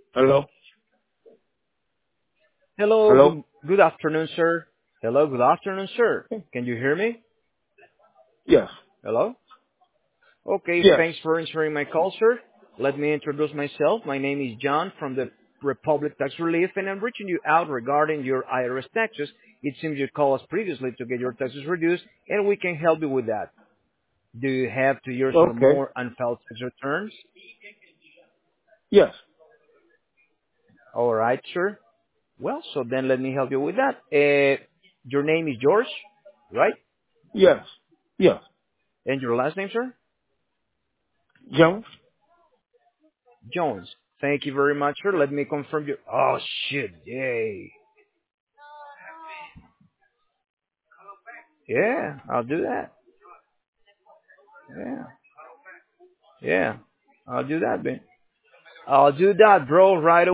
Hello? Hello, Hello? good afternoon, sir. Hello, good afternoon, sir. Can you hear me? Yes. Hello? Okay, Yes. thanks for answering my call, sir. Let me introduce myself. My name is John from the Republic Tax Relief, and I'm reaching you out regarding your IRS taxes. It seems you called us previously to get your taxes reduced, and we can help you with that. Do you have 2 years or Okay. more unfiled tax returns? Yes. All right, sir. Well, so then let me help you with that. Your name is George, right? Yes. Yes. And your last name, sir? Jones? Jones. Thank you very much, sir. Let me confirm you. Oh, shit. Yay. Yeah, I'll do that. Yeah. Yeah. I'll do that, man. I'll do that, bro, right